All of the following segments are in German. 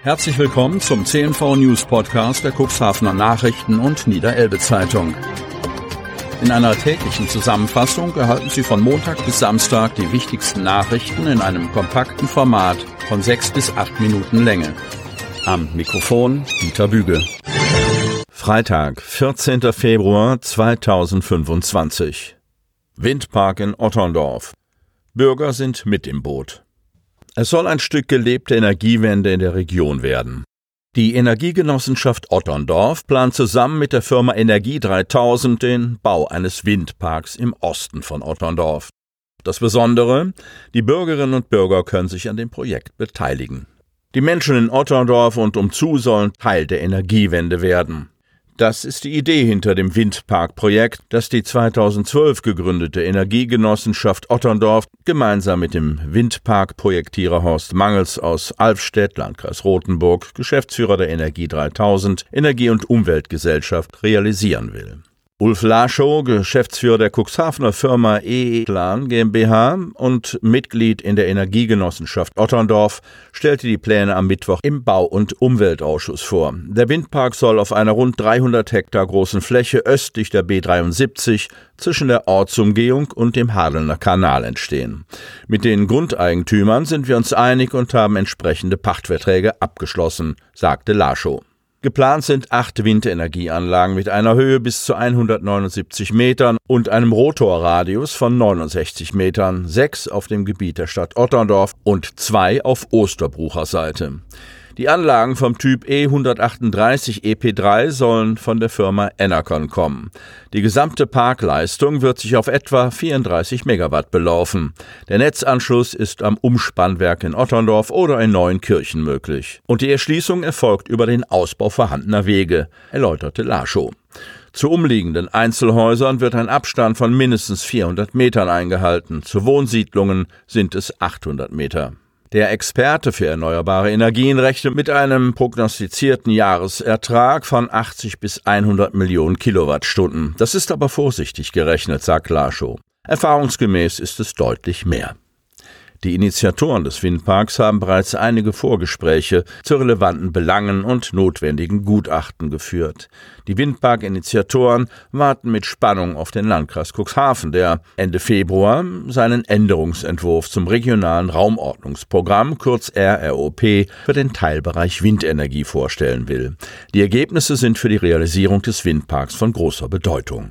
Herzlich willkommen zum CNV News Podcast der Cuxhavener Nachrichten und Niederelbe Zeitung. In einer täglichen Zusammenfassung erhalten Sie von Montag bis Samstag die wichtigsten Nachrichten in einem kompakten Format von 6 bis 8 Minuten Länge. Am Mikrofon Dieter Büge. Freitag, 14. Februar 2025. Windpark in Otterndorf. Bürger sind mit im Boot. Es soll ein Stück gelebte Energiewende in der Region werden. Die Energiegenossenschaft Otterndorf plant zusammen mit der Firma Energie 3000 den Bau eines Windparks im Osten von Otterndorf. Das Besondere: die Bürgerinnen und Bürger können sich an dem Projekt beteiligen. Die Menschen in Otterndorf und umzu sollen Teil der Energiewende werden. Das ist die Idee hinter dem Windparkprojekt, das die 2012 gegründete Energiegenossenschaft Otterndorf gemeinsam mit dem Windparkprojektierer Horst Mangels aus Alfstedt, Landkreis Rothenburg, Geschäftsführer der Energie 3000, Energie- und Umweltgesellschaft, realisieren will. Ulf Laschow, Geschäftsführer der Cuxhavener Firma E-Plan GmbH und Mitglied in der Energiegenossenschaft Otterndorf, stellte die Pläne am Mittwoch im Bau- und Umweltausschuss vor. Der Windpark soll auf einer rund 300 Hektar großen Fläche östlich der B73 zwischen der Ortsumgehung und dem Hadelner Kanal entstehen. Mit den Grundeigentümern sind wir uns einig und haben entsprechende Pachtverträge abgeschlossen, sagte Laschow. Geplant sind 8 Windenergieanlagen mit einer Höhe bis zu 179 Metern und einem Rotorradius von 69 Metern, 6 auf dem Gebiet der Stadt Otterndorf und 2 auf Osterbrucher Seite. Die Anlagen vom Typ E138 EP3 sollen von der Firma Enercon kommen. Die gesamte Parkleistung wird sich auf etwa 34 Megawatt belaufen. Der Netzanschluss ist am Umspannwerk in Otterndorf oder in Neuenkirchen möglich. Und die Erschließung erfolgt über den Ausbau vorhandener Wege, erläuterte Laschow. Zu umliegenden Einzelhäusern wird ein Abstand von mindestens 400 Metern eingehalten. Zu Wohnsiedlungen sind es 800 Meter. Der Experte für erneuerbare Energien rechnet mit einem prognostizierten Jahresertrag von 80 bis 100 Millionen Kilowattstunden. Das ist aber vorsichtig gerechnet, sagt Laschow. Erfahrungsgemäß ist es deutlich mehr. Die Initiatoren des Windparks haben bereits einige Vorgespräche zu relevanten Belangen und notwendigen Gutachten geführt. Die Windpark-Initiatoren warten mit Spannung auf den Landkreis Cuxhaven, der Ende Februar seinen Änderungsentwurf zum regionalen Raumordnungsprogramm, kurz RROP, für den Teilbereich Windenergie vorstellen will. Die Ergebnisse sind für die Realisierung des Windparks von großer Bedeutung.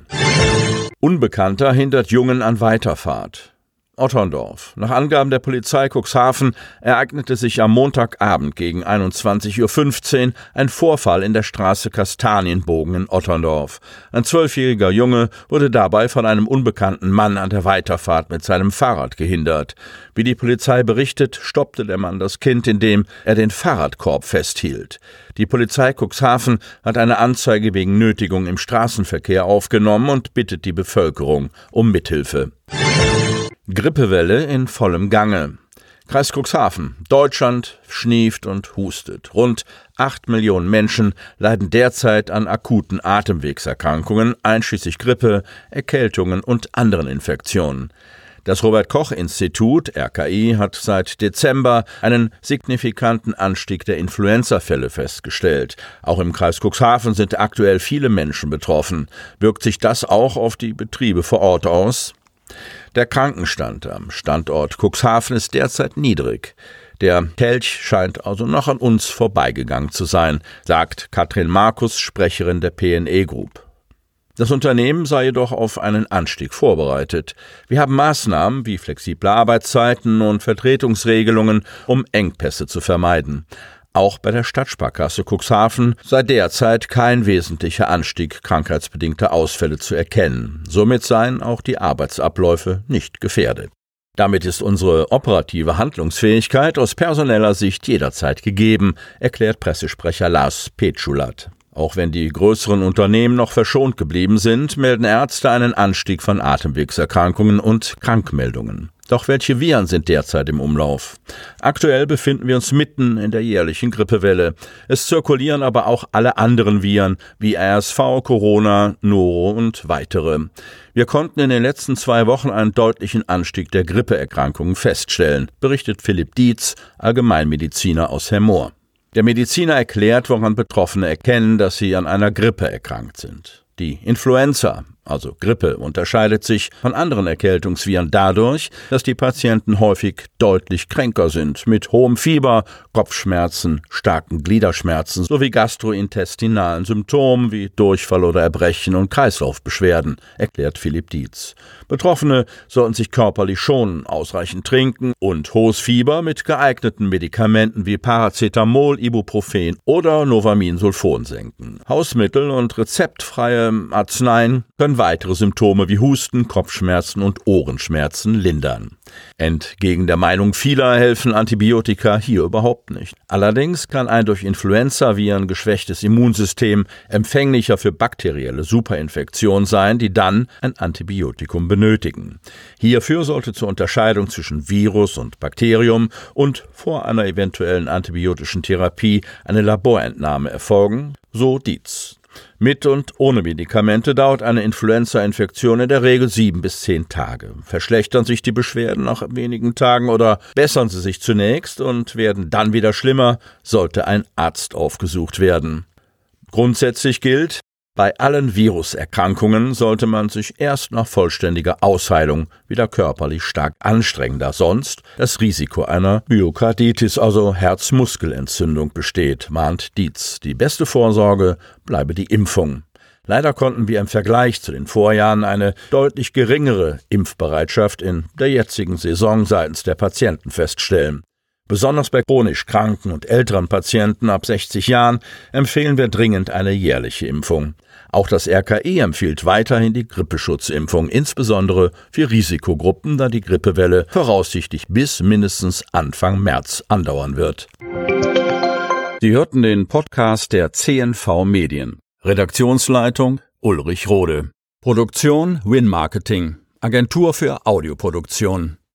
Unbekannter hindert Jungen an Weiterfahrt. Otterndorf. Nach Angaben der Polizei Cuxhaven ereignete sich am Montagabend gegen 21:15 Uhr ein Vorfall in der Straße Kastanienbogen in Otterndorf. Ein 12-jähriger Junge wurde dabei von einem unbekannten Mann an der Weiterfahrt mit seinem Fahrrad gehindert. Wie die Polizei berichtet, stoppte der Mann das Kind, indem er den Fahrradkorb festhielt. Die Polizei Cuxhaven hat eine Anzeige wegen Nötigung im Straßenverkehr aufgenommen und bittet die Bevölkerung um Mithilfe. Grippewelle in vollem Gange. Kreis Cuxhaven. Deutschland schnieft und hustet. Rund 8 Millionen Menschen leiden derzeit an akuten Atemwegserkrankungen, einschließlich Grippe, Erkältungen und anderen Infektionen. Das Robert-Koch-Institut, RKI, hat seit Dezember einen signifikanten Anstieg der Influenza-Fälle festgestellt. Auch im Kreis Cuxhaven sind aktuell viele Menschen betroffen. Wirkt sich das auch auf die Betriebe vor Ort aus? Der Krankenstand am Standort Cuxhaven ist derzeit niedrig. Der Kelch scheint also noch an uns vorbeigegangen zu sein, sagt Katrin Markus, Sprecherin der PNE Group. Das Unternehmen sei jedoch auf einen Anstieg vorbereitet. Wir haben Maßnahmen wie flexible Arbeitszeiten und Vertretungsregelungen, um Engpässe zu vermeiden. Auch bei der Stadtsparkasse Cuxhaven sei derzeit kein wesentlicher Anstieg krankheitsbedingter Ausfälle zu erkennen. Somit seien auch die Arbeitsabläufe nicht gefährdet. Damit ist unsere operative Handlungsfähigkeit aus personeller Sicht jederzeit gegeben, erklärt Pressesprecher Lars Petschulat. Auch wenn die größeren Unternehmen noch verschont geblieben sind, melden Ärzte einen Anstieg von Atemwegserkrankungen und Krankmeldungen. Doch welche Viren sind derzeit im Umlauf? Aktuell befinden wir uns mitten in der jährlichen Grippewelle. Es zirkulieren aber auch alle anderen Viren wie RSV, Corona, Noro und weitere. Wir konnten in den letzten 2 Wochen einen deutlichen Anstieg der Grippeerkrankungen feststellen, berichtet Philipp Dietz, Allgemeinmediziner aus Hemmoor. Der Mediziner erklärt, woran Betroffene erkennen, dass sie an einer Grippe erkrankt sind. Die Influenza, also Grippe, unterscheidet sich von anderen Erkältungsviren dadurch, dass die Patienten häufig deutlich kränker sind, mit hohem Fieber, Kopfschmerzen, starken Gliederschmerzen sowie gastrointestinalen Symptomen wie Durchfall oder Erbrechen und Kreislaufbeschwerden, erklärt Philipp Dietz. Betroffene sollten sich körperlich schonen, ausreichend trinken und hohes Fieber mit geeigneten Medikamenten wie Paracetamol, Ibuprofen oder Novamin-Sulfon senken. Hausmittel und rezeptfreie Arzneien können weitere Symptome wie Husten, Kopfschmerzen und Ohrenschmerzen lindern. Entgegen der Meinung vieler helfen Antibiotika hier überhaupt nicht. Allerdings kann ein durch Influenzaviren geschwächtes Immunsystem empfänglicher für bakterielle Superinfektionen sein, die dann ein Antibiotikum benötigen. Hierfür sollte zur Unterscheidung zwischen Virus und Bakterium und vor einer eventuellen antibiotischen Therapie eine Laborentnahme erfolgen, so Dietz. Mit und ohne Medikamente dauert eine Influenza-Infektion in der Regel 7 bis 10 Tage. Verschlechtern sich die Beschwerden nach wenigen Tagen oder bessern sie sich zunächst und werden dann wieder schlimmer, sollte ein Arzt aufgesucht werden. Grundsätzlich gilt, bei allen Viruserkrankungen sollte man sich erst nach vollständiger Ausheilung wieder körperlich stark anstrengen, da sonst das Risiko einer Myokarditis, also Herzmuskelentzündung, besteht, mahnt Dietz. Die beste Vorsorge bleibe die Impfung. Leider konnten wir im Vergleich zu den Vorjahren eine deutlich geringere Impfbereitschaft in der jetzigen Saison seitens der Patienten feststellen. Besonders bei chronisch kranken und älteren Patienten ab 60 Jahren empfehlen wir dringend eine jährliche Impfung. Auch das RKI empfiehlt weiterhin die Grippeschutzimpfung, insbesondere für Risikogruppen, da die Grippewelle voraussichtlich bis mindestens Anfang März andauern wird. Sie hörten den Podcast der CNV Medien. Redaktionsleitung Ulrich Rode. Produktion Win Marketing, Agentur für Audioproduktion.